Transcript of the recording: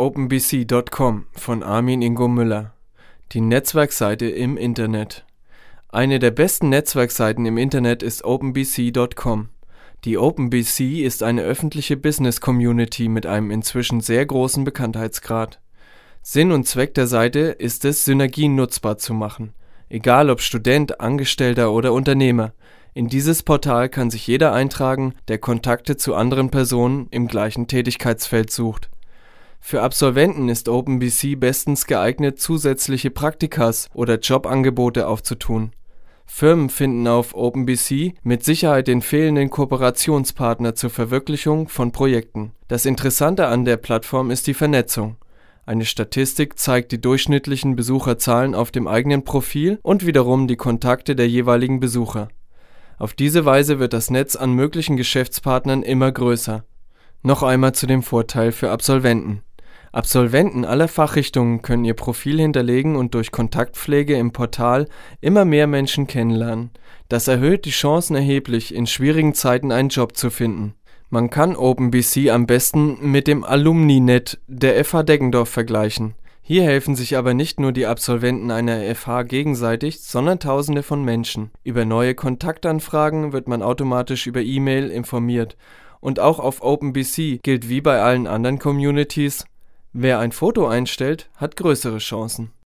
openbc.com von Armin Ingo Müller. Die Netzwerkseite im Internet. Eine der besten Netzwerkseiten im Internet ist openbc.com. Die OpenBC ist eine öffentliche Business-Community mit einem inzwischen sehr großen Bekanntheitsgrad. Sinn und Zweck der Seite ist es, Synergien nutzbar zu machen. Egal ob Student, Angestellter oder Unternehmer. In dieses Portal kann sich jeder eintragen, der Kontakte zu anderen Personen im gleichen Tätigkeitsfeld sucht. Für Absolventen ist OpenBC bestens geeignet, zusätzliche Praktikas oder Jobangebote aufzutun. Firmen finden auf OpenBC mit Sicherheit den fehlenden Kooperationspartner zur Verwirklichung von Projekten. Das Interessante an der Plattform ist die Vernetzung. Eine Statistik zeigt die durchschnittlichen Besucherzahlen auf dem eigenen Profil und wiederum die Kontakte der jeweiligen Besucher. Auf diese Weise wird das Netz an möglichen Geschäftspartnern immer größer. Noch einmal zu dem Vorteil für Absolventen. Absolventen aller Fachrichtungen können ihr Profil hinterlegen und durch Kontaktpflege im Portal immer mehr Menschen kennenlernen. Das erhöht die Chancen erheblich, in schwierigen Zeiten einen Job zu finden. Man kann OpenBC am besten mit dem Alumni-Net der FH Deggendorf vergleichen. Hier helfen sich aber nicht nur die Absolventen einer FH gegenseitig, sondern Tausende von Menschen. Über neue Kontaktanfragen wird man automatisch über E-Mail informiert. Und auch auf OpenBC gilt wie bei allen anderen Communities: Wer ein Foto einstellt, hat größere Chancen.